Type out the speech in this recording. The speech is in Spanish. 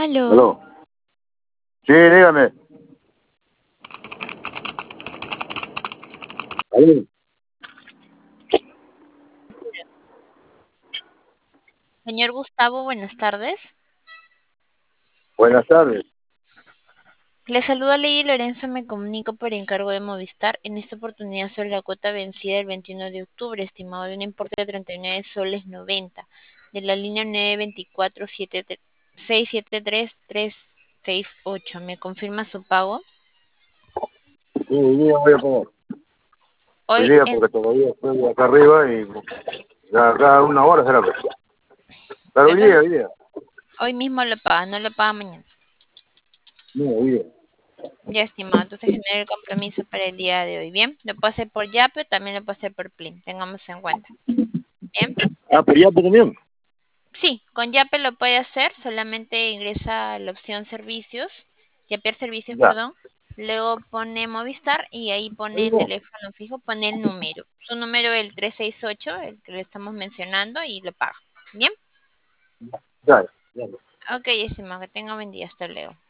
Aló, Aló. Sí, dígame. Aló. señor Gustavo, buenas tardes. Buenas tardes. Le saluda Ley Lorenzo, me comunico por encargo de Movistar. En esta oportunidad sobre la cuota vencida el 21 de octubre, estimado de un importe de 39 soles 90, de la línea 924-673-368. ¿Me confirma su pago? Sí, hoy día voy a pagar. Hoy Hoy, día porque todavía estoy acá arriba y ya cada una hora será. Pero hoy día. hoy mismo lo paga, no lo paga mañana. No, hoy día. Ya, estimado, entonces genera el compromiso para el día de hoy. Bien, lo puedo hacer por Yape, también lo puedo hacer por Plin. Tengamos en cuenta. Bien. Ah, pero ya también. Sí, con Yape lo puede hacer, solamente ingresa la opción servicios, Yapear servicios, Ya. perdón, luego pone Movistar y ahí pone en teléfono fijo, pone el número. Su número es el 368, el que le estamos mencionando, y lo paga. Bien, Ya, ya. ok, estimado, que tenga buen día, hasta luego.